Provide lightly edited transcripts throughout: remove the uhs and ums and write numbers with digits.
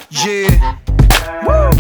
Yeah. Woo.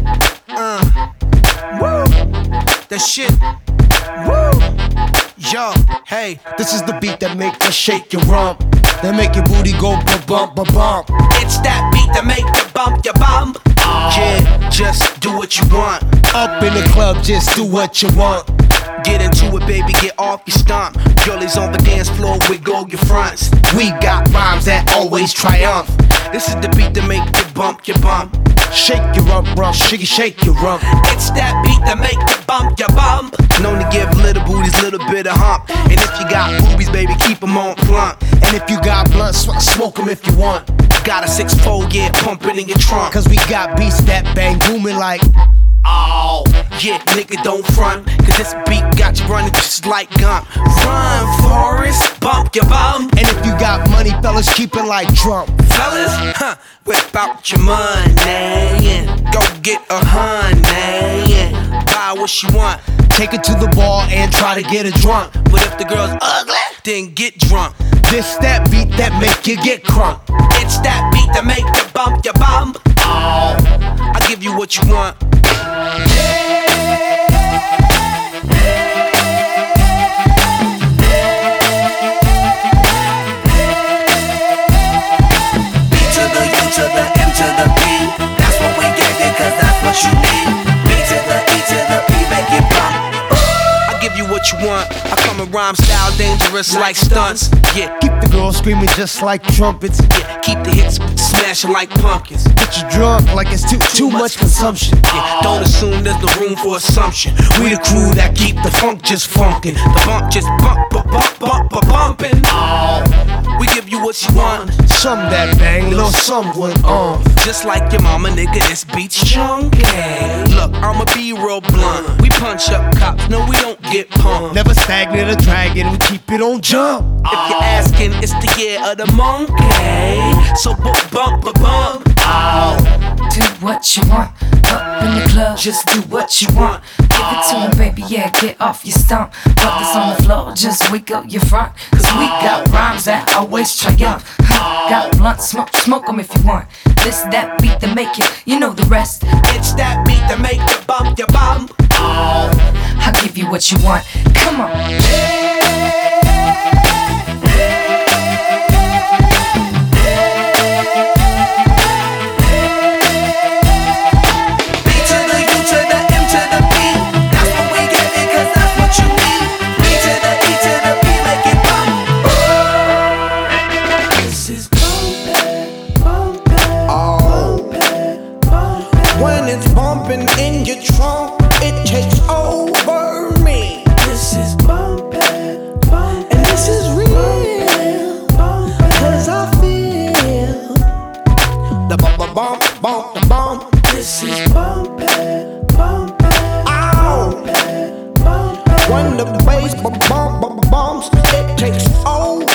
Woo. That shit. Woo. Yo, hey, this is the beat that make you shake your rump, that make your booty go ba-bump, ba-bump. It's that beat that make you bump your bump. Yeah, just do what you want. Up in the club, just do what you want. Get into it, baby, get off your stomp. Girlies on the dance floor, wiggle your fronts. We got rhymes that always triumph. This is the beat that make you bump your bump. Shake your rump, shake your rump. It's that beat that make you bump your bump. Known to give little booties little bit of hump. And if you got boobies, baby, keep them on plump. And if you got blunt, smoke them if you want. Got a 6-4, yeah, pump it in your trunk. Cause we got beats that bang booming like, oh, yeah, nigga, don't front. Cause this beat got you running just like Gump. Run, Forrest, bump your bum. And if you got money, fellas, keep it like Trump. Fellas, whip out your money and go get a honey and buy what she want. Take her to the bar and try to get her drunk. But if the girl's ugly, then get drunk. This that beat that make you get crunk. It's that beat that make you bump your bum. Oh, I give you what you want. To the M to the B, that's what we gave you, cause that's what you need. B to the E to the P, make it pop. I give you what you want. I come in rhyme style, dangerous like stunts. Yeah, keep the girls screaming just like trumpets. Yeah, keep the hits smashing like pumpkins. Get you drunk like it's too much consumption. Yeah, don't assume there's no room for assumption. We the crew that keep the funk just funkin'. The bump just bumpin'. Oh, we give you what you want. Some that bang, little someone just like your mama, nigga, this beat's chunky. Look, I'ma be real blunt. We punch up cops, no, we don't get pumped. Never stagnant or dragging, we keep it on jump. If you're asking, it's the year of the monkey. So bump. Oh. Do what you want, up in the club, just do what you want. Give it to him, baby, yeah, get off your stump. Brothers on the floor, just wiggle your front. Cause we got rhymes that always triumph. Got blunt, smoke them if you want. This, that beat that make it, you know the rest. It's that beat that make you bump your bum. Oh, I'll give you what you want, come on. When it's bumping in your trunk, it takes over me. This is bumping, and this is real, cause I feel the bump, the bump. This is bumping, ow. When the bass bumps, it takes over.